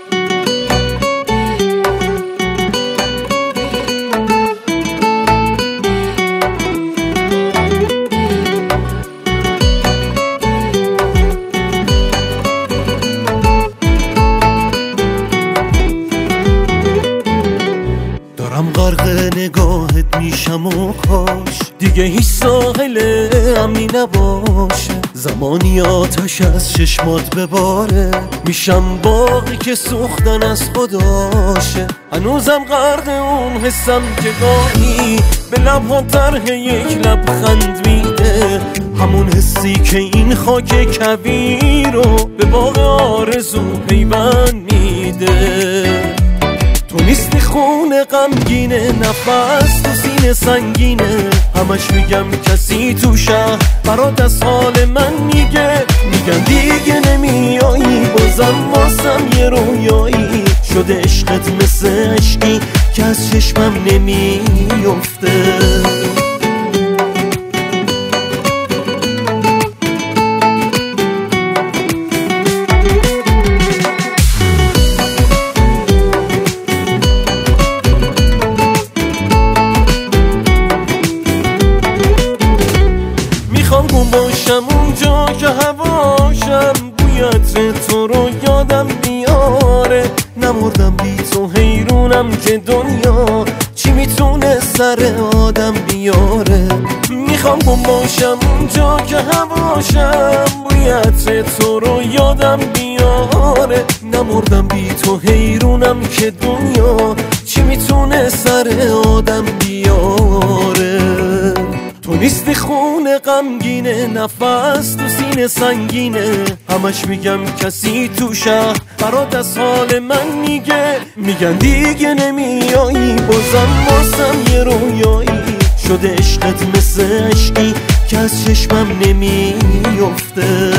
غرق نگاهت میشم و کاش دیگه هیچ ساحل امنی نباشه. زمانی آتش از چشمات بباره، میشم باقی که سوختن از خداشه. هنوزم غرق اون حسم که گاهی به لبها طرح یک لبخند میده، همون حسی که این خاک کویر رو به باغ آرزو پیوند میده. تو نیستی خون غمگینه، نفس تو سینه سنگینه، همش میگم کسی تو شهر برات از حال من میگه. میگن دیگه نمیایی، بازم واسم یه رویایی شده عشقت مثل عشقی که از چشمم نمیفته. میخوام باشم اونجا که هواشم بوی عطر تو رو یادم میاره. نمردم بی تو، حیرونم که دنیا چی میتونه سر آدم بیاره. میخوام باشم اونجا که هواشم بوی عطر تو رو یادم بیاره. نمردم بی تو، حیرونم که دنیا چی میتونه سر آدم بیاره. تو نیستی خون غمگینه، نفس تو سینه سنگینه، همش میگم کسی تو شهر برات از حال من میگه. میگن دیگه نمیایی، بازم واسم یه رویایی شده عشقت مثل عشقی که از چشمم نمیفته.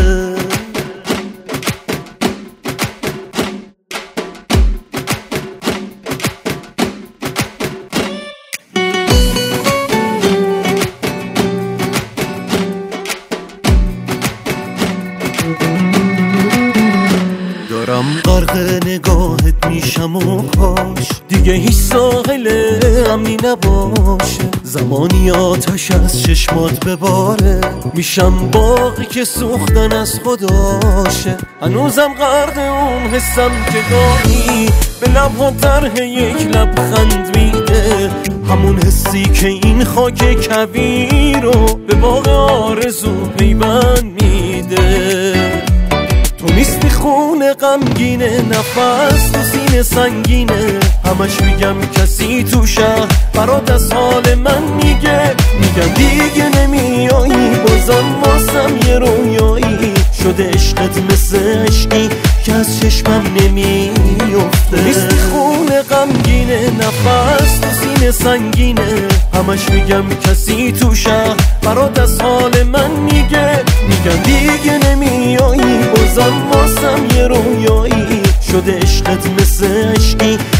دارم غرق نگاهت میشم و کاش دیگه هیچ ساحل امنی نباشه. زمانی آتش از چشمات بباره، میشم باقی که سوختن از خداشه. هنوزم غرق اون حسم که گاهی به لبها طرح یک لبخند میده، همون حسی که این خاک کویر رو به باغ آرزو پیوند میده. تو نیستی خون غمگینه، نفس تو سینه سنگینه، همش میگم کسی تو شهر برات از حال من میگه. میگن دیگه نمیایی، بازم واسم یه رویایی شده عشقت مثل عشقی که از چشمم نمیفته. تو نیستی خون غمگینه، نفس تو سینه سنگینه، همش میگم کسی تو شهر برات از حال من میگه. میگن دیگه نمیایی، بازم واسم یه رویایی شده عشقت مثل عشقی که از چشمم نمیفته. نیستی خون غمگینه، نفس تو سینه سنگینه، همش میگم کسی تو شهر برات از حال من میگه. میگن دیگه نمیایی، بازم واسم یه رویایی شده عشقت مثل عشقی